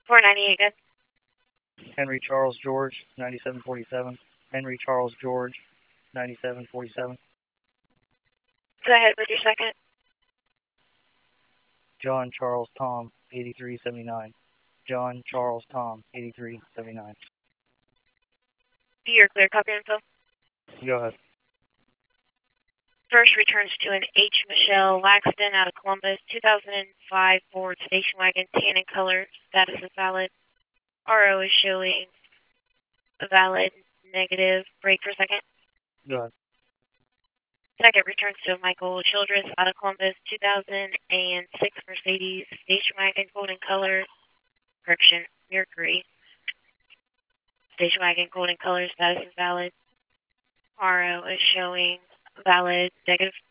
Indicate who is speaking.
Speaker 1: 498 good.
Speaker 2: Henry Charles George, 9747. Henry Charles George, 9747.
Speaker 1: Go ahead with your second.
Speaker 2: John Charles Tom, 8379. John Charles Tom, 8379.
Speaker 1: You're clear. Copy info.
Speaker 2: Go ahead.
Speaker 1: First returns to an H. Michelle Laxton out of Columbus, 2005 Ford station wagon, tan in color. Status is valid. RO is showing a valid negative. Break for a second.
Speaker 2: Go ahead.
Speaker 1: Second returns to Michael Childress out of Columbus, 2006 Mercedes station wagon, golden color. Description, Mercury. Station wagon, golden color. Status is valid. RO is showing valid negative.